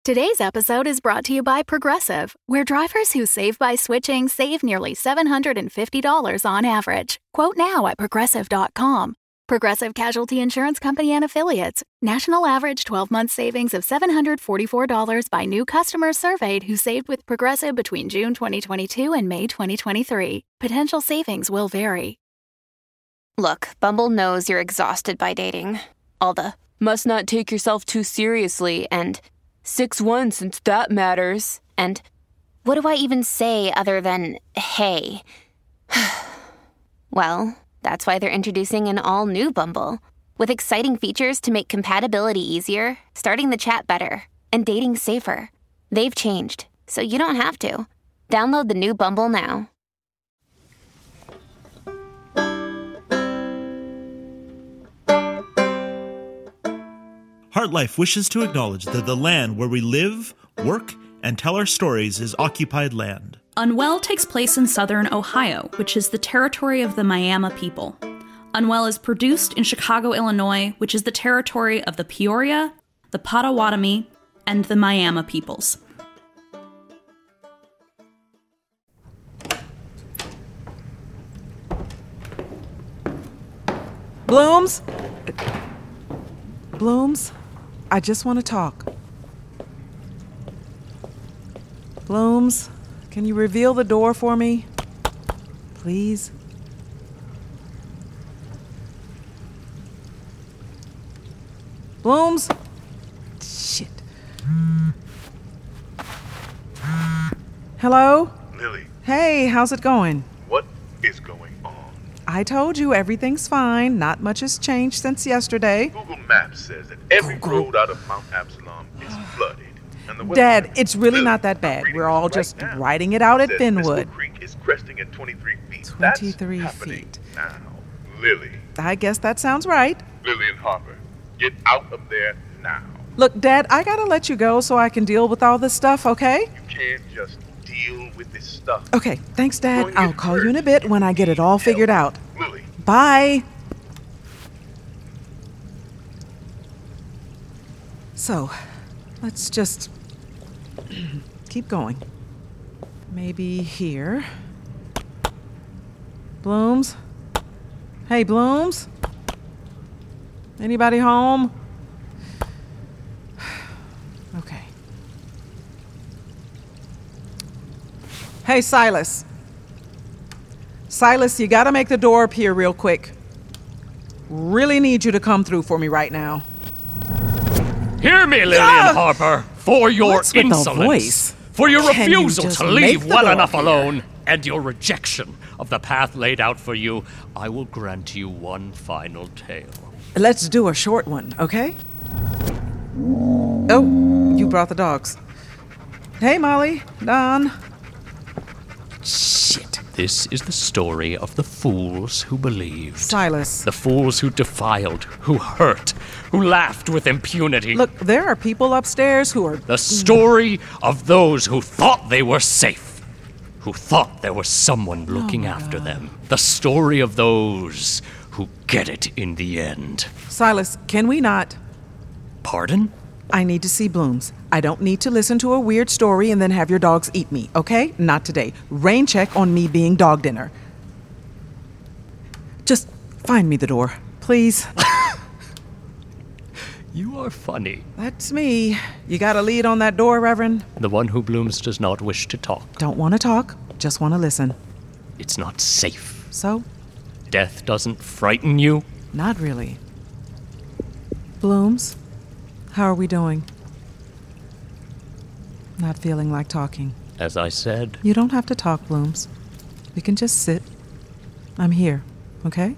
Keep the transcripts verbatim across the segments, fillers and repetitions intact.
Today's episode is brought to you by Progressive, where drivers who save by switching save nearly seven hundred fifty dollars on average. Quote now at progressive dot com. Progressive Casualty Insurance Company and Affiliates. National average twelve-month savings of seven hundred forty-four dollars by new customers surveyed who saved with Progressive between June twenty twenty-two and May twenty twenty-three. Potential savings will vary. Look, Bumble knows you're exhausted by dating. All the, must not take yourself too seriously, and six one since that matters. And what do I even say other than, hey? Well, that's why they're introducing an all-new Bumble, with exciting features to make compatibility easier, starting the chat better, and dating safer. They've changed, so you don't have to. Download the new Bumble now. HeartLife wishes to acknowledge that the land where we live, work, and tell our stories is occupied land. Unwell takes place in southern Ohio, which is the territory of the Miami people. Unwell is produced in Chicago, Illinois, which is the territory of the Peoria, the Potawatomi, and the Miami peoples. Blooms? Blooms? I just want to talk. Blooms, can you reveal the door for me? Please? Blooms? Shit. Hello? Lily. Hey, how's it going? What is going on? I told you everything's fine. Not much has changed since yesterday. Google Maps says that every Google. road out of Mount Absalom is flooded. And the Dad, weather- it's really Lily, not that I'm bad. reading We're all this just right now. writing it out It at says Thinwood. Mistle Creek is cresting at twenty-three feet. twenty-three That's happening feet. now. Lily. I guess that sounds right. Lillian Harper, get out of there now. Look, Dad, I gotta let you go so I can deal with all this stuff, okay? You can't just deal with this stuff. Okay, thanks, Dad. Going I'll in call you in a first. bit when I get it all figured out. Lily. Bye. So, let's just keep going. Maybe here. Blooms? Hey, Blooms? Anybody home? Okay. Hey, Silas. Silas, you gotta make the door appear real quick. Really need you to come through for me right now. Hear me, Lillian Ah! Harper, for your What's with the insolence, voice? for your Can you refusal just to leave make the well door enough appear? alone, and your rejection of the path laid out for you. I will grant you one final tale. Let's do a short one, okay? Oh, you brought the dogs. Hey, Molly, Don. Shit. This is the story of the fools who believed. Silas. The fools who defiled, who hurt, who laughed with impunity. Look, there are people upstairs who are... The story of those who thought they were safe, who thought there was someone looking after them. The story of those who get it in the end. Silas, can we not... Pardon? I need to see Blooms. I don't need to listen to a weird story and then have your dogs eat me, okay? Not today. Rain check on me being dog dinner. Just find me the door, please. You are funny. That's me. You got a lead on that door, Reverend? The one who blooms does not wish to talk. Don't want to talk, just want to listen. It's not safe. So? Death doesn't frighten you? Not really. Blooms, how are we doing? Not feeling like talking. As I said, You don't have to talk, Blooms. We can just sit. I'm here, okay?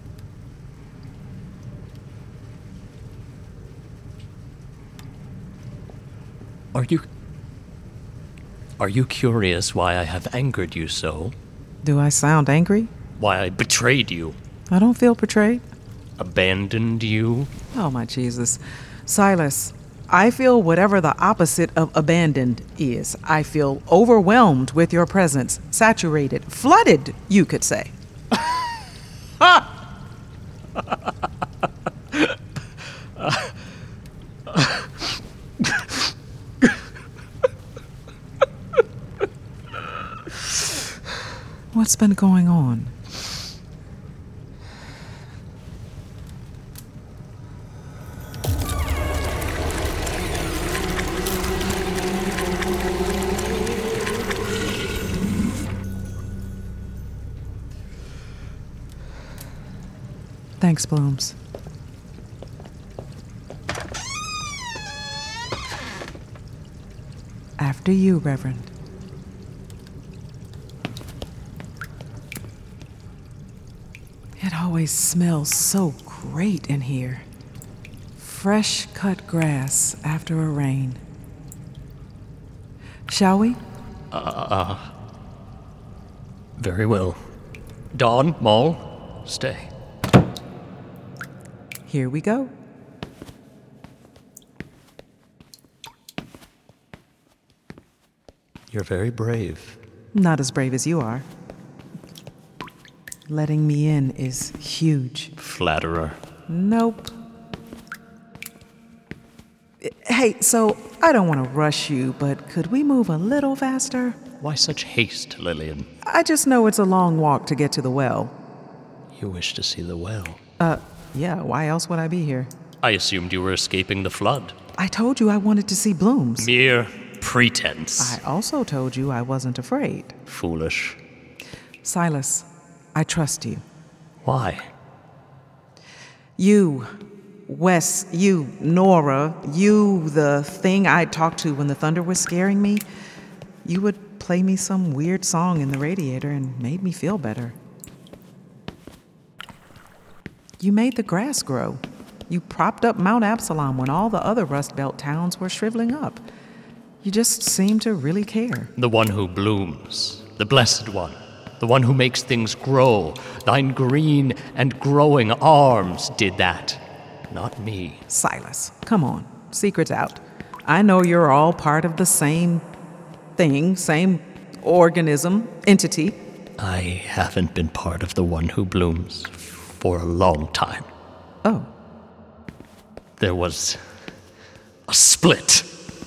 are you... Are you curious why I have angered you so? Do I sound angry? Why I betrayed you? I don't feel betrayed. Abandoned you? Oh, my Jesus. Silas, I feel whatever the opposite of abandoned is. I feel overwhelmed with your presence, saturated, flooded, you could say. What's been going on? Thanks, Blooms. After you, Reverend. It always smells so great in here. Fresh cut grass after a rain. Shall we? Uh, very well. Dawn, Maul, stay. Here we go. You're very brave. Not as brave as you are. Letting me in is huge. Flatterer. Nope. Hey, so I don't want to rush you, but could we move a little faster? Why such haste, Lillian? I just know it's a long walk to get to the well. You wish to see the well? Uh, yeah, why else would I be here? I assumed you were escaping the flood. I told you I wanted to see Blooms. Mere pretense. I also told you I wasn't afraid. Foolish. Silas, I trust you. Why? You, Wes, you, Nora, you, the thing I talked to when the thunder was scaring me, you would play me some weird song in the radiator and made me feel better. You made the grass grow. You propped up Mount Absalom when all the other Rust Belt towns were shriveling up. You just seemed to really care. The one who blooms, the blessed one, the one who makes things grow. Thine green and growing arms did that, not me. Silas, come on, secret's out. I know you're all part of the same thing, same organism, entity. I haven't been part of the one who blooms for a long time. Oh. There was a split.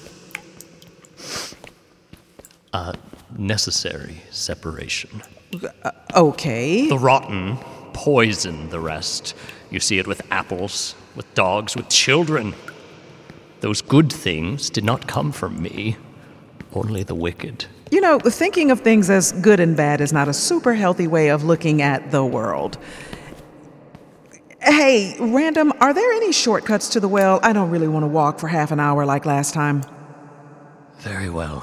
A necessary separation. Uh, okay. The rotten poison the rest. You see it with apples, with dogs, with children. Those good things did not come from me, only the wicked. You know, thinking of things as good and bad is not a super healthy way of looking at the world. Hey, Random, are there any shortcuts to the well? I don't really want to walk for half an hour like last time. Very well.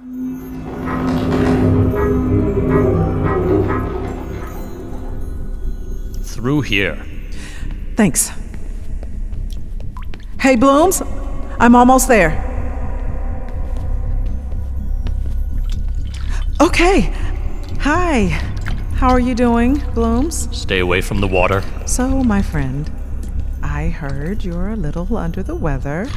Through here. Thanks. Hey, Blooms, I'm almost there. Okay. Hi. How are you doing, Blooms? Stay away from the water. So, my friend, I heard you're a little under the weather.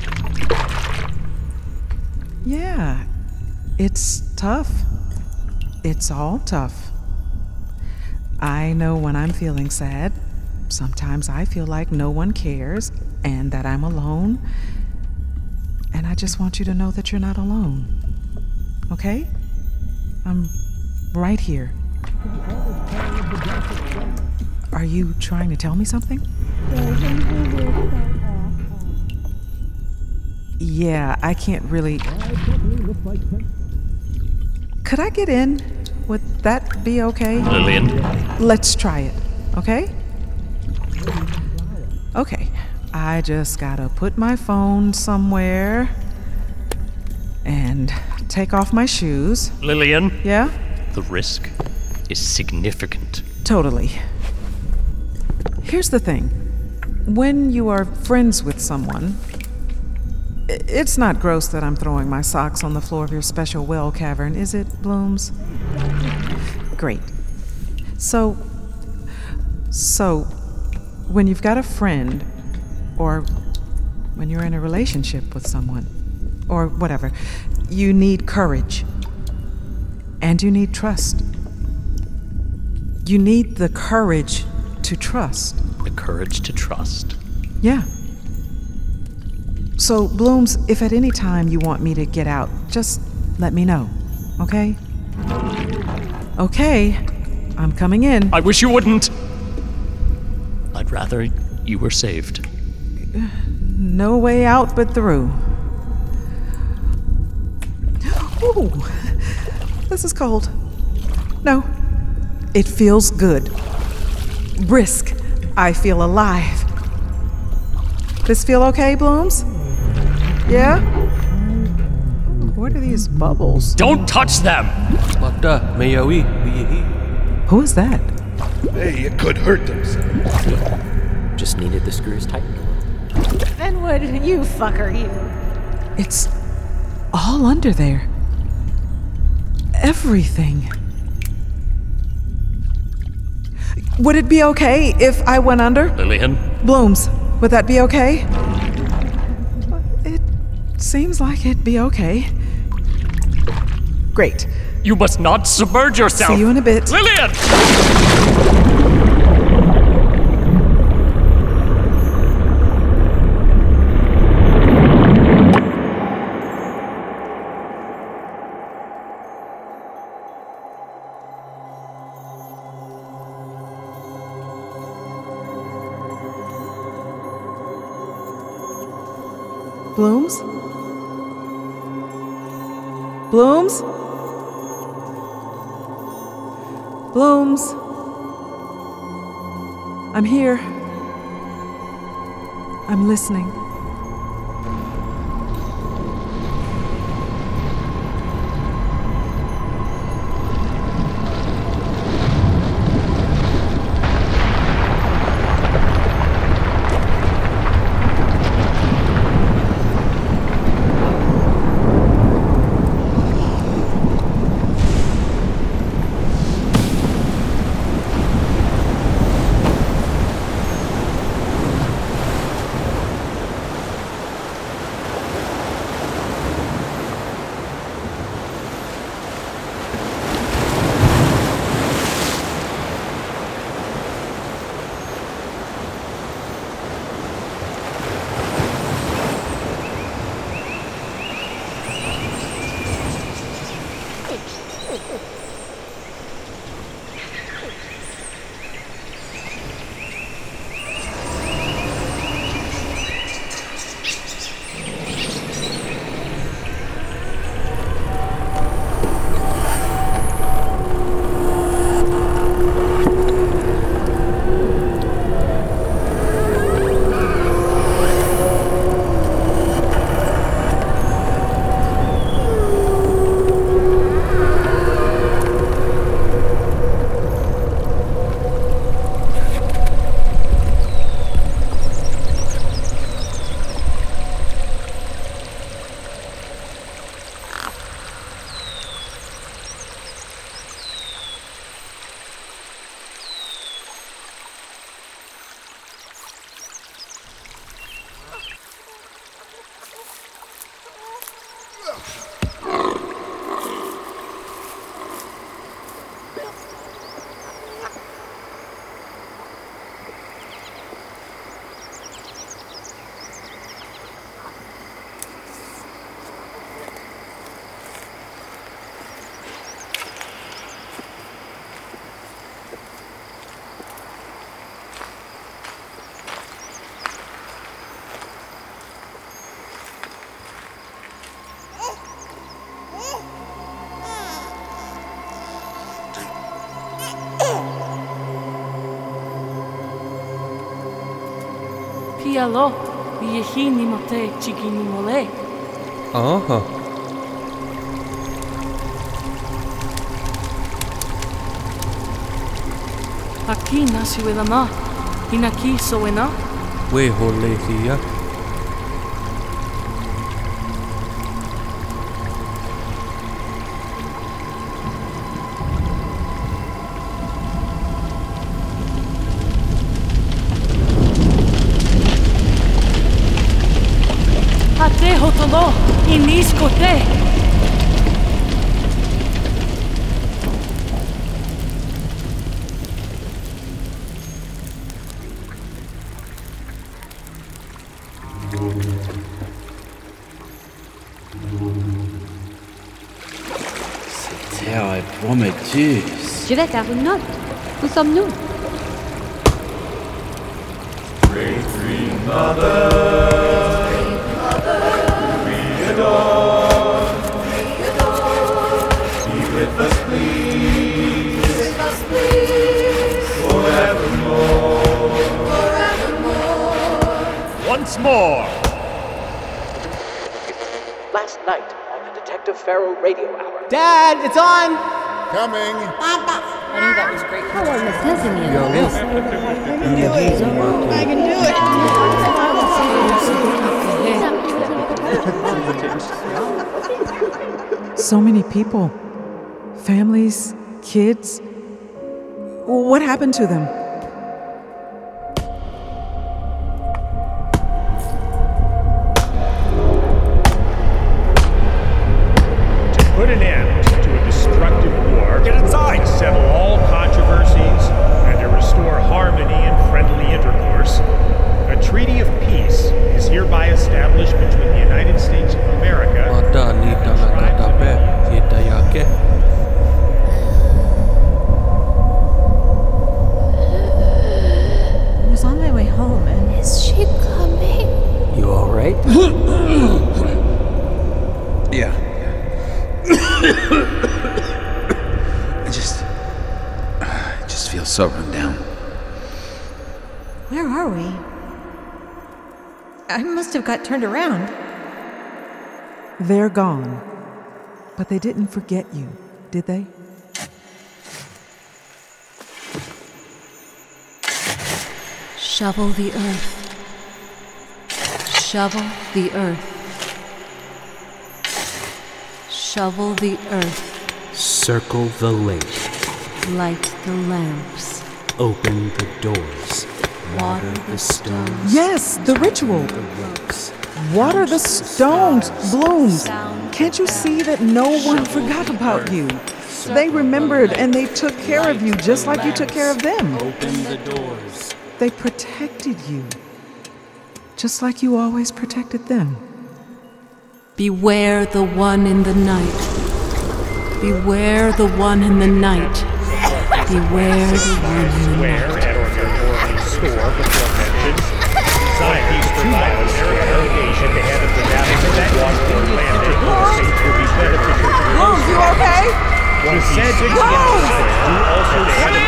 Yeah, it's tough. It's all tough. I know when I'm feeling sad, sometimes I feel like no one cares and that I'm alone. And I just want you to know that you're not alone. Okay? I'm right here. Are you trying to tell me something? Yeah, I can't really... Could I get in? Would that be okay? Lillian? Let's try it, okay? Okay, I just gotta put my phone somewhere and take off my shoes. Lillian? Yeah? The risk is significant. Totally. Here's the thing. When you are friends with someone, it's not gross that I'm throwing my socks on the floor of your special well cavern, is it, Blooms? Great. So, so, when you've got a friend, or when you're in a relationship with someone, or whatever, you need courage. And you need trust. You need the courage to trust. The courage to trust. Yeah. So, Blooms, if at any time you want me to get out, just let me know, okay? Okay, I'm coming in. I wish you wouldn't. I'd rather you were saved. No way out but through. Ooh, this is cold. No, it feels good. Brisk. I feel alive. This feel okay, Blooms? Yeah? What are these bubbles? Don't touch them! Who is that? Hey, it could hurt themselves. Just needed the screws tightened a little. Then what you fucker you? It's all under there. Everything. Would it be okay if I went under? Lillian? Blooms, would that be okay? It seems like it'd be okay. Great. You must not submerge yourself! See you in a bit. Lillian! Blooms? Blooms? Blooms? I'm here. I'm listening. Pialo, Yehini Mote Chigini Mole. Aha. Aquí nació el ama, inaki soena. We holetia. Ate hotolo, inis kote. Terre et Prométheus. Je vais faire une note. Où sommes-nous? Great Green Mother, we adore, we adore. Be with us, please, be with us, please, forevermore, forevermore. Once more. Last night on the Detective Pharaoh Radio Hour. Dad, it's on! Coming. Papa. I knew that was great. How are you testing me? I can do it. I can do it. So many people. Families, kids. What happened to them? Put an end to a destructive war. Get inside! Settle all controversies and to restore harmony and friendly intercourse. A treaty of peace is hereby established between the United States of America and I was on my way home and... Is she coming? You alright? Yeah. I just... I just feel so run down. Where are we? I must have got turned around. They're gone. But they didn't forget you, did they? Shovel the earth. Shovel the earth. Shovel the earth. Circle the lake. Light the lamps. Open the doors. Water the stones. Yes, the ritual. Water the stones, Blooms. Can't you see that no one forgot about you? They remembered and they took care of you just like you took care of them. Open the doors. They protected you, just like you always protected them. Beware the one in the night. Beware the one in the night. Beware the one in the night. at Orleans store before mentioned. Inside these two miles, irrigation at the head of the valley for that water landed will be beneficial to the Blooms, you okay? One said to do also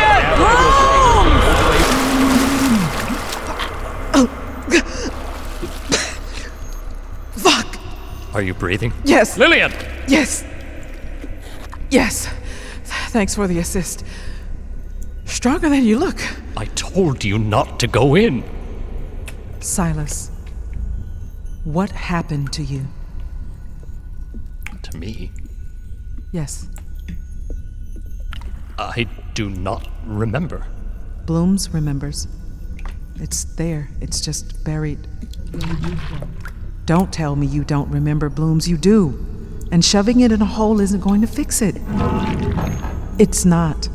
Fuck! Are you breathing? Yes. Lillian! Yes. Yes. Thanks for the assist. Stronger than you look. I told you not to go in. Silas, what happened to you? To me? Yes. I do not remember. Blooms remembers. It's there. It's just buried. Don't tell me you don't remember, Blooms. You do. And shoving it in a hole isn't going to fix it. It's not.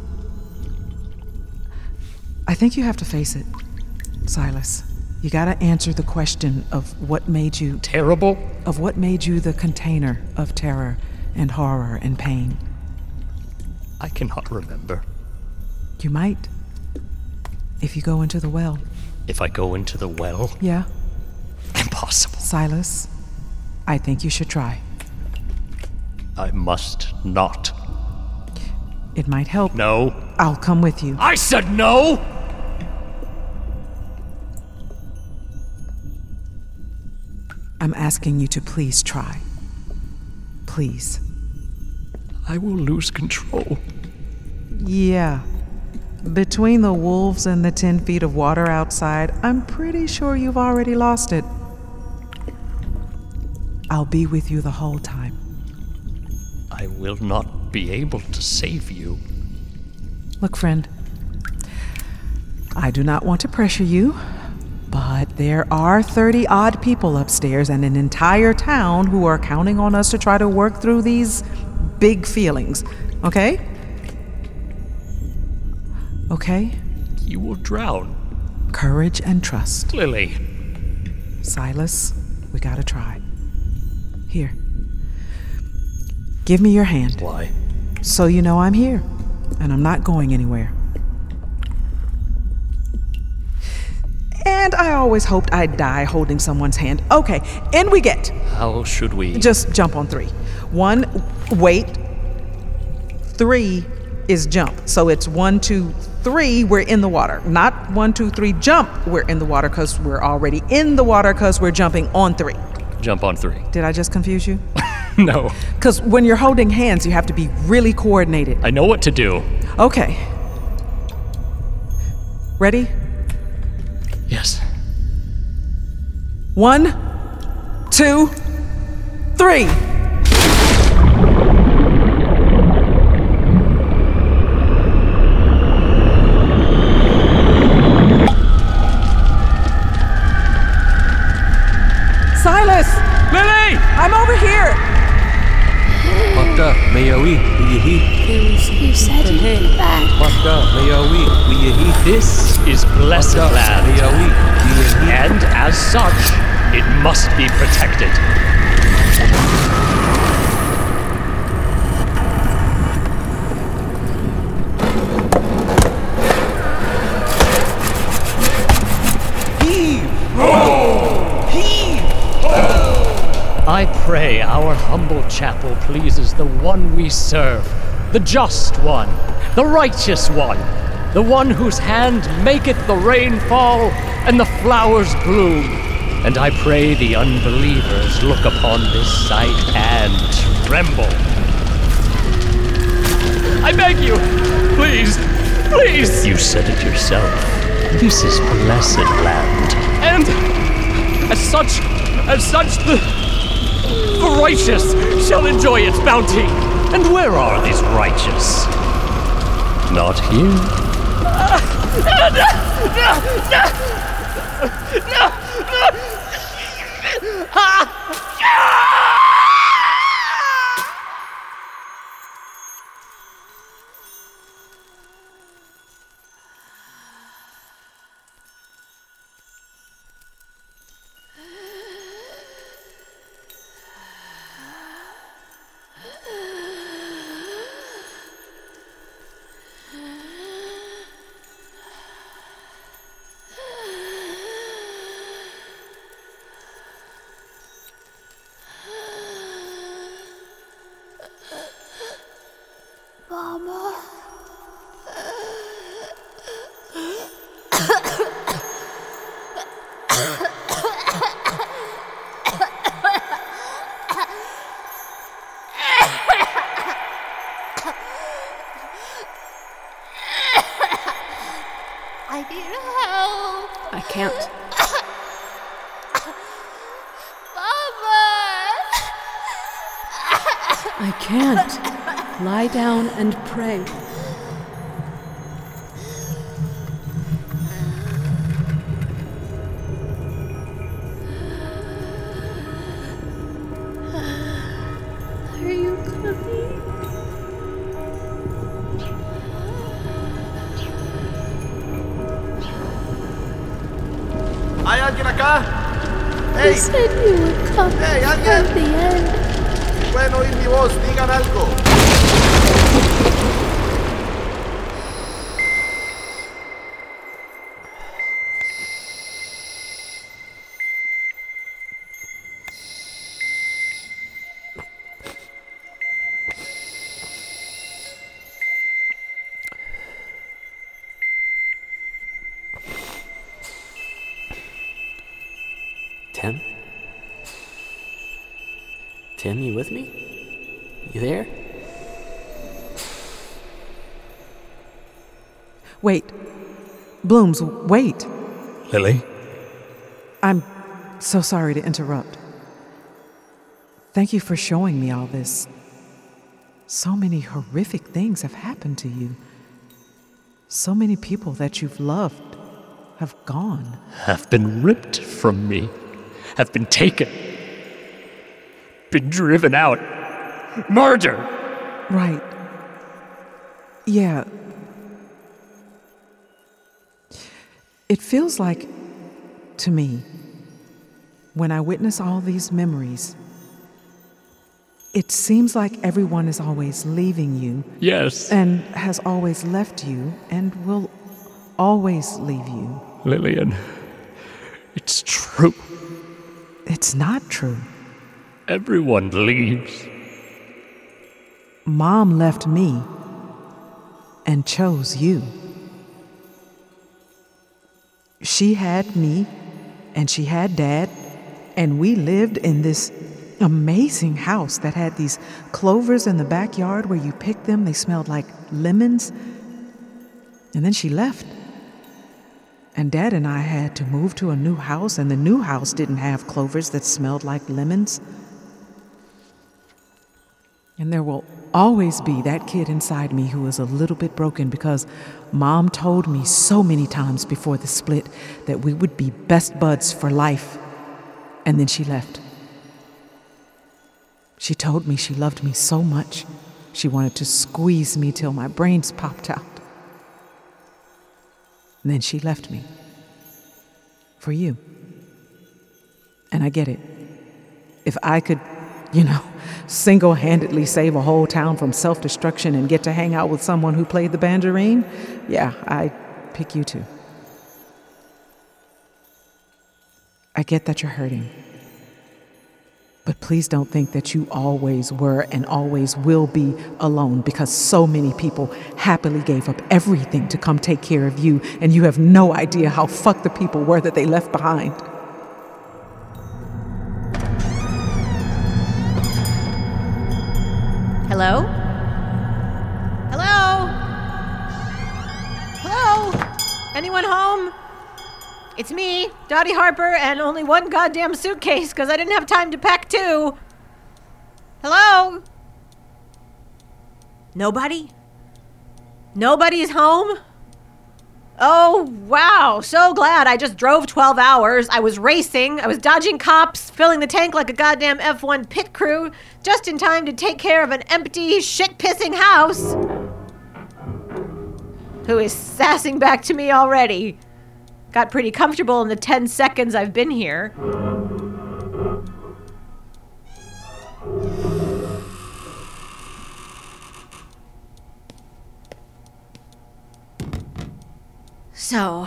I think you have to face it, Silas. You gotta answer the question of what made you... Terrible? Of what made you the container of terror and horror and pain. I cannot remember. You might. If you go into the well. If I go into the well? Yeah. Impossible. Silas, I think you should try. I must not. It might help. No. I'll come with you. I said no! I'm asking you to please try. Please. I will lose control. Yeah. Between the wolves and the ten feet of water outside, I'm pretty sure you've already lost it. I'll be with you the whole time. I will not be able to save you. Look, friend, I do not want to pressure you, but there are thirty-odd people upstairs and an entire town who are counting on us to try to work through these big feelings, okay? Okay? You will drown. Courage and trust. Lily. Silas, we gotta try. Here. Give me your hand. Why? So you know I'm here, and I'm not going anywhere. And I always hoped I'd die holding someone's hand. Okay, in we get. How should we? Just jump on three. One, wait. Three is jump. So it's one, two, three, we're in the water. Not one, two, three, jump, we're in the water, because we're already in the water because we're jumping on three. Jump on three. Did I just confuse you? No. Because when you're holding hands, you have to be really coordinated. I know what to do. Okay. Ready? Yes. One, two, three. Silas! Lily! I'm over here! Magda, Mayawi, Wiyahi. You said you'd be back. Magda, Mayawi, Wiyahi. This is blessed land. Mayawi, Wiyahi. And as such, it must be protected. I pray our humble chapel pleases the one we serve, the just one, the righteous one, the one whose hand maketh the rain fall and the flowers bloom. And I pray the unbelievers look upon this sight and tremble. I beg you, please, please. You said it yourself. This is blessed land. And as such, as such, the... The righteous shall enjoy its bounty. And where are these righteous? Not here. Uh, no, no, no, no, no, no. Ah. Mama. I need help. I can't. Mama. I can't. Lie down and pray. Are you coming? ¿Hay alguien acá? ¡Hey! You said you would come Hey, at alguien. the end. Pueden oír mi voz, digan algo. Tim? Tim, you with me? You there? Wait. Blooms, wait. Lily? I'm so sorry to interrupt. Thank you for showing me all this. So many horrific things have happened to you. So many people that you've loved have gone. Have been ripped from me. Have been taken. Been driven out. Murder! Right. Yeah. It feels like, to me, when I witness all these memories, It seems like everyone is always leaving you. Yes. And has always left you and will always leave you. Lillian, it's true. It's not true. Everyone leaves. Mom left me and chose you. She had me and she had Dad, and we lived in this amazing house that had these clovers in the backyard where you picked them. They smelled like lemons. And then she left. And Dad and I had to move to a new house, and the new house didn't have clovers that smelled like lemons. And there will always be that kid inside me who is a little bit broken because Mom told me so many times before the split that we would be best buds for life. And then she left. She told me she loved me so much, she wanted to squeeze me till my brains popped out. And then she left me. For you. And I get it. If I could, you know, single-handedly save a whole town from self-destruction and get to hang out with someone who played the banjarine, yeah, I'd pick you too. I get that you're hurting. But please don't think that you always were and always will be alone, because so many people happily gave up everything to come take care of you, and you have no idea how fucked the people were that they left behind. Hello? Hello? Hello? Anyone home? It's me, Dottie Harper, and only one goddamn suitcase because I didn't have time to pack two. Hello? Nobody? Nobody's home? Oh, wow. So glad. I just drove twelve hours. I was racing. I was dodging cops, filling the tank like a goddamn F one pit crew, just in time to take care of an empty, shit-pissing house. Who is sassing back to me already? Got pretty comfortable in the ten seconds I've been here. So,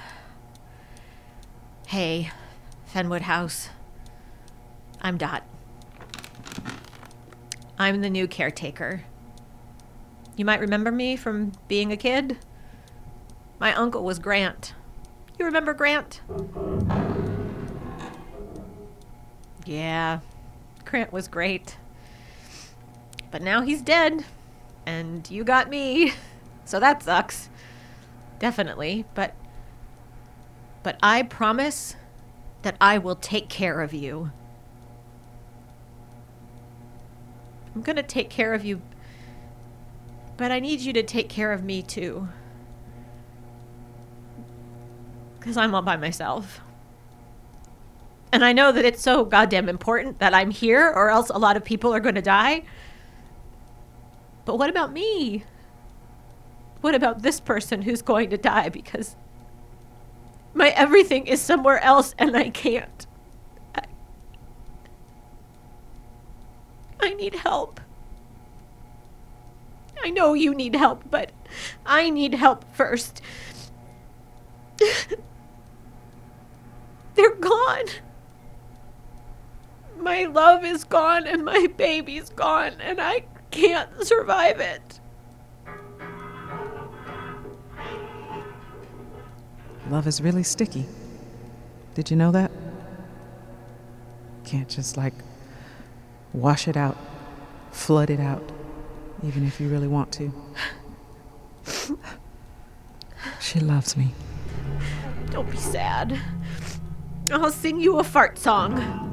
hey, Fenwood House. I'm Dot. I'm the new caretaker. You might remember me from being a kid. My uncle was Grant. You remember Grant? Yeah, Grant was great. But now he's dead, and you got me, so that sucks. Definitely, but but I promise that I will take care of you. I'm gonna take care of you, but I need you to take care of me too. Because I'm all by myself. And I know that it's so goddamn important that I'm here, or else a lot of people are going to die. But what about me? What about this person who's going to die because my everything is somewhere else and I can't? I, I need help. I know you need help, but I need help first. They're gone. My love is gone and my baby's gone and I can't survive it. Love is really sticky. Did you know that? Can't just like wash it out, flood it out, even if you really want to. She loves me. Don't be sad. I'll sing you a fart song.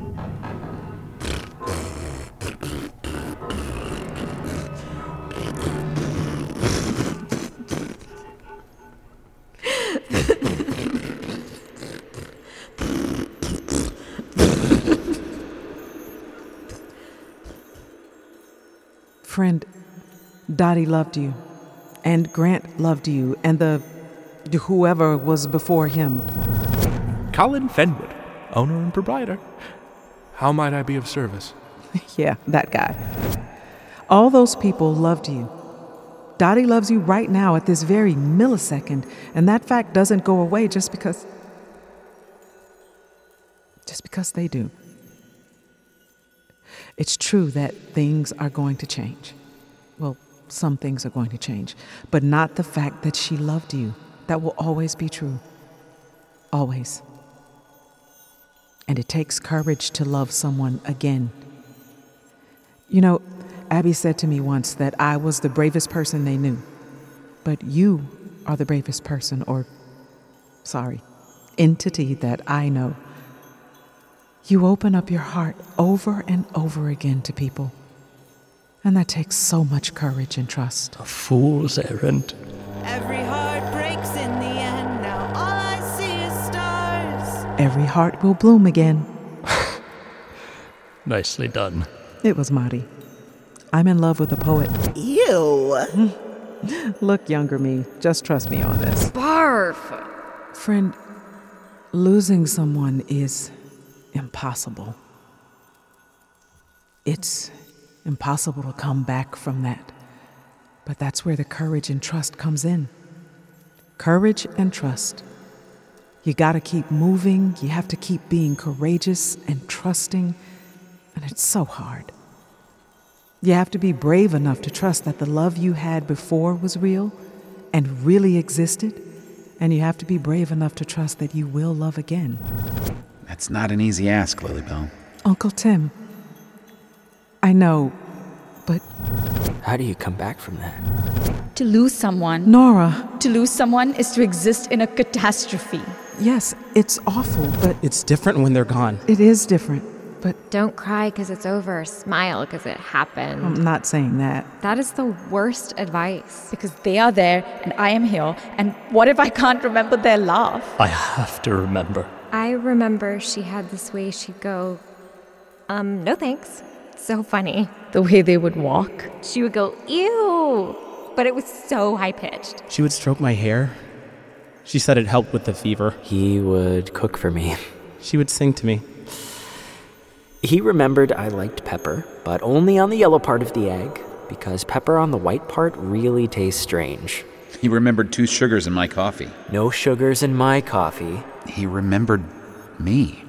Friend, Dottie loved you, and Grant loved you, and the whoever was before him. Colin Fenwood, owner and proprietor. How might I be of service? Yeah, that guy. All those people loved you. Dottie loves you right now at this very millisecond, and that fact doesn't go away just because... just because they do. It's true that things are going to change. Well, some things are going to change, but not the fact that she loved you. That will always be true. Always. And it takes courage to love someone again. You know, Abby said to me once that I was the bravest person they knew. But you are the bravest person, or, sorry, entity that I know. You open up your heart over and over again to people. And that takes so much courage and trust. A fool's errand. Every heart breaks in the end. Now all I see is stars. Every heart will bloom again. Nicely done. It was Marty. I'm in love with a poet. Ew. Look, younger me, just trust me on this. Barf! Friend, losing someone is impossible. It's impossible to come back from that. But that's where the courage and trust comes in. Courage and trust. You gotta keep moving, you have to keep being courageous and trusting, and it's so hard. You have to be brave enough to trust that the love you had before was real and really existed, and you have to be brave enough to trust that you will love again. That's not an easy ask, Lilybell. Uncle Tim, I know, but... How do you come back from that? To lose someone. Nora. To lose someone is to exist in a catastrophe. Yes, it's awful, but... It's different when they're gone. It is different, but... Don't cry because it's over. Smile because it happened. I'm not saying that. That is the worst advice. Because they are there and I am here. And what if I can't remember their laugh? I have to remember. I remember she had this way she'd go, um, no thanks. So funny. The way they would walk. She would go, ew. But it was so high-pitched. She would stroke my hair. She said it helped with the fever. He would cook for me. She would sing to me. He remembered I liked pepper, but only on the yellow part of the egg, because pepper on the white part really tastes strange. He remembered two sugars in my coffee. No sugars in my coffee. He remembered me.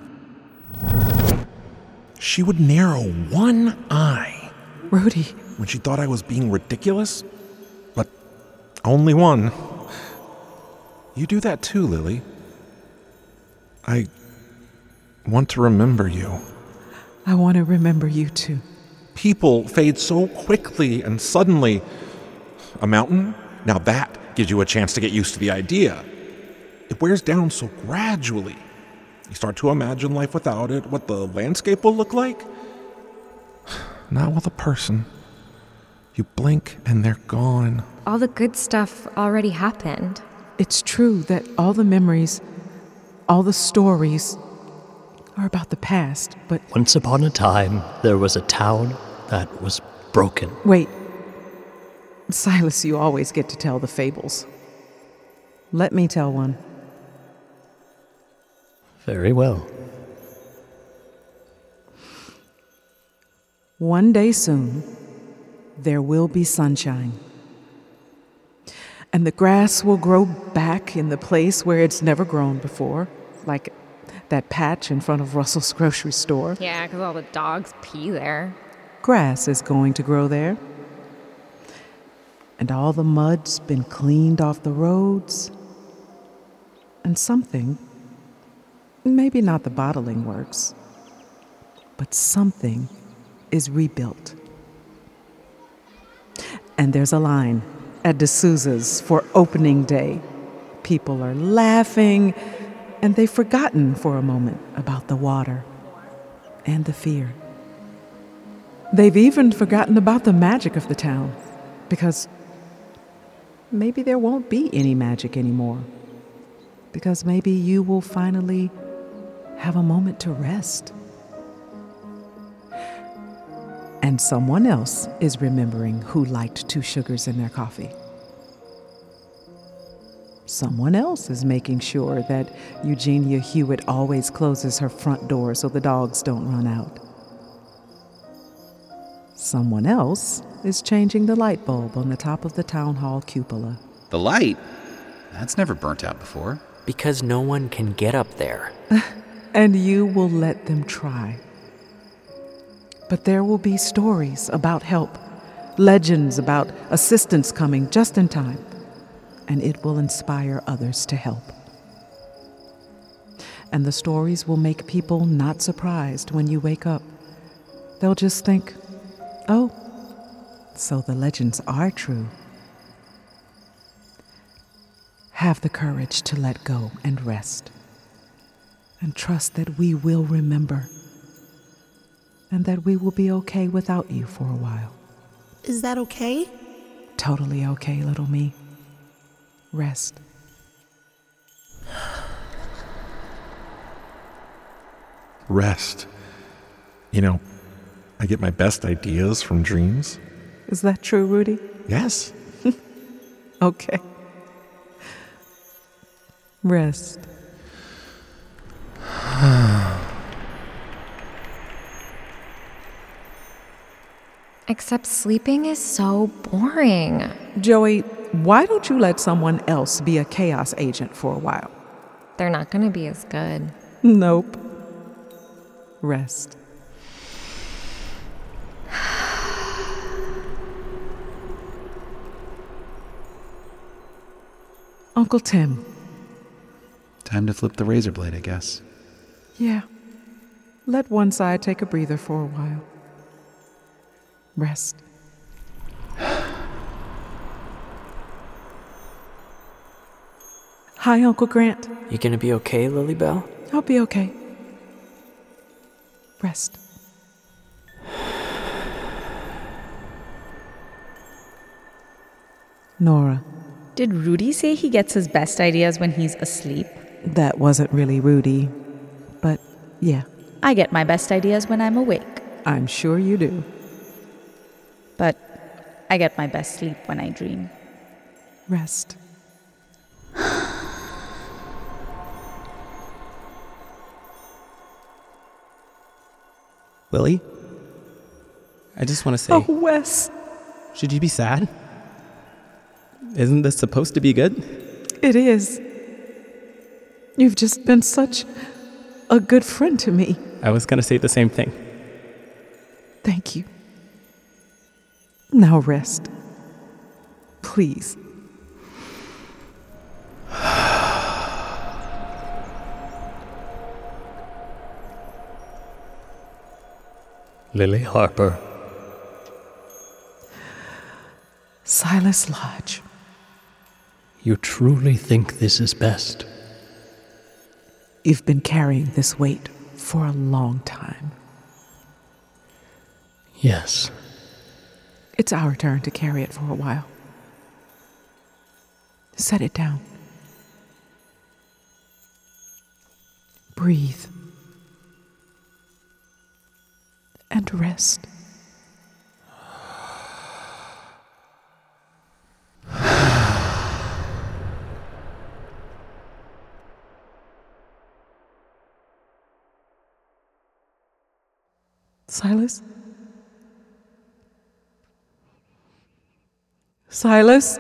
She would narrow one eye. Rudy. When she thought I was being ridiculous. But only one. You do that too, Lily. I want to remember you. I want to remember you too. People fade so quickly and suddenly. A mountain? Now that gives you a chance to get used to the idea. It wears down so gradually. You start to imagine life without it, what the landscape will look like. Not with a person. You blink and they're gone. All the good stuff already happened. It's true that all the memories, all the stories are about the past, but... Once upon a time, there was a town that was broken. Wait. Silas, you always get to tell the fables. Let me tell one. Very well. One day soon, there will be sunshine. And the grass will grow back in the place where it's never grown before, like that patch in front of Russell's grocery store. Yeah, because all the dogs pee there. Grass is going to grow there. And all the mud's been cleaned off the roads. And something, maybe not the bottling works, but something is rebuilt. And there's a line at D'Souza's for opening day. People are laughing, and they've forgotten for a moment about the water and the fear. They've even forgotten about the magic of the town, because maybe there won't be any magic anymore. Because maybe you will finally have a moment to rest. And someone else is remembering who liked two sugars in their coffee. Someone else is making sure that Eugenia Hewitt always closes her front door so the dogs don't run out. Someone else is changing the light bulb on the top of the town hall cupola. The light? That's never burnt out before. Because no one can get up there. And you will let them try. But there will be stories about help, legends about assistance coming just in time, and it will inspire others to help. And the stories will make people not surprised when you wake up. They'll just think, oh, so the legends are true. Have the courage to let go and rest, and trust that we will remember, and that we will be okay without you for a while. Is that okay? Totally okay, little me. Rest. Rest. You know, I get my best ideas from dreams. Is that true, Rudy? Yes. Okay. Rest. Except sleeping is so boring. Joey, why don't you let someone else be a chaos agent for a while? They're not going to be as good. Nope. Rest. Uncle Tim. Time to flip the razor blade, I guess. Yeah. Let one side take a breather for a while. Rest. Hi, Uncle Grant. You gonna be okay, Lily Bell? I'll be okay. Rest. Nora. Did Rudy say he gets his best ideas when he's asleep? That wasn't really Rudy, but yeah. I get my best ideas when I'm awake. I'm sure you do. But I get my best sleep when I dream. Rest. Lily? I just want to say... Oh, Wes. Should you be sad? Isn't this supposed to be good? It is. You've just been such a good friend to me. I was going to say the same thing. Thank you. Now rest. Please. Lily Harper. Silas Lodge. You truly think this is best? You've been carrying this weight for a long time. Yes. It's our turn to carry it for a while. Set it down. Breathe. And rest. Silas? Silas?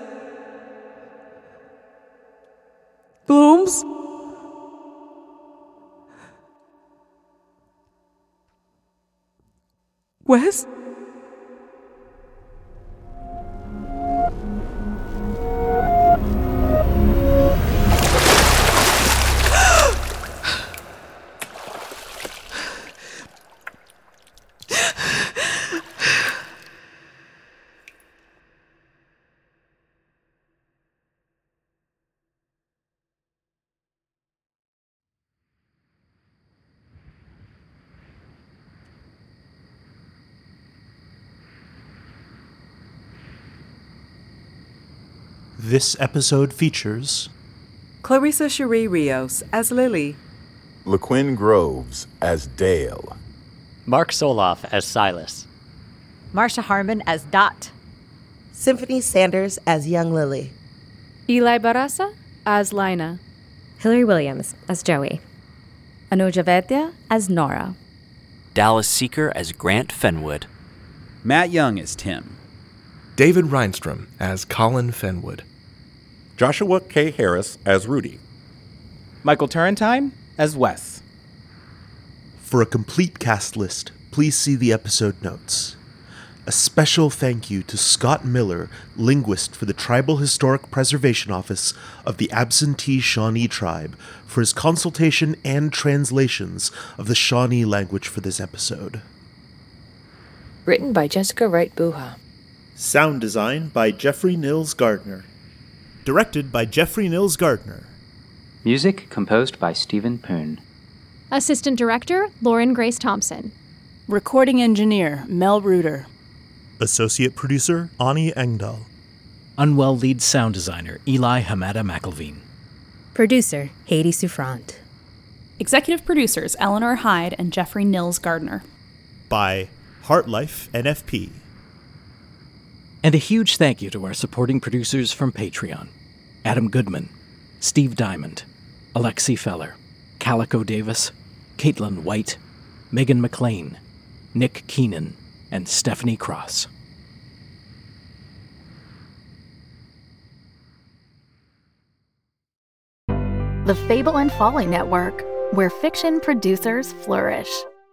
Blooms? Wes? This episode features Clarissa Cherie Rios as Lily, LaQuinn Groves as Dale, Mark Soloff as Silas, Marsha Harmon as Dot, Symphony Sanders as Young Lily, Eli Barasa as Lina, Hillary Williams as Joey, Anuja Vaidya as Nora, Dallas Seeker as Grant Fenwood, Matt Young as Tim. David Reinstrom as Colin Fenwood. Joshua K. Harris as Rudy. Michael Turrentine as Wes. For a complete cast list, please see the episode notes. A special thank you to Scott Miller, linguist for the Tribal Historic Preservation Office of the Absentee Shawnee Tribe, for his consultation and translations of the Shawnee language for this episode. Written by Jessica Wright Buha. Sound design by Jeffrey Nils Gardner. Directed by Jeffrey Nils Gardner. Music composed by Stephen Poon. Assistant Director, Lauren Grace Thompson. Recording Engineer, Mel Reuter. Associate Producer, Ani Engdahl. Unwell Lead Sound Designer, Eli Hamada McElveen. Producer, Haiti Souffrant. Executive Producers, Eleanor Hyde and Jeffrey Nils Gardner. By Heartlife N F P. And a huge thank you to our supporting producers from Patreon. Adam Goodman, Steve Diamond, Alexi Feller, Calico Davis, Caitlin White, Megan McLean, Nick Keenan, and Stephanie Cross. The Fable and Folly Network, where fiction producers flourish.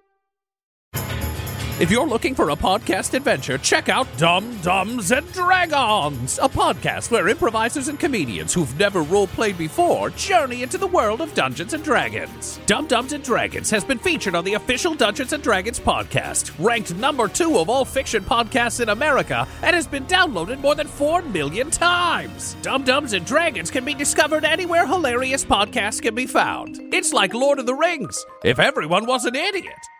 If you're looking for a podcast adventure, check out Dumb Dumbs and Dragons, a podcast where improvisers and comedians who've never role-played before journey into the world of Dungeons and Dragons. Dumb Dumbs and Dragons has been featured on the official Dungeons and Dragons podcast, ranked number two of all fiction podcasts in America, and has been downloaded more than four million times. Dumb Dumbs and Dragons can be discovered anywhere hilarious podcasts can be found. It's like Lord of the Rings, if everyone was an idiot.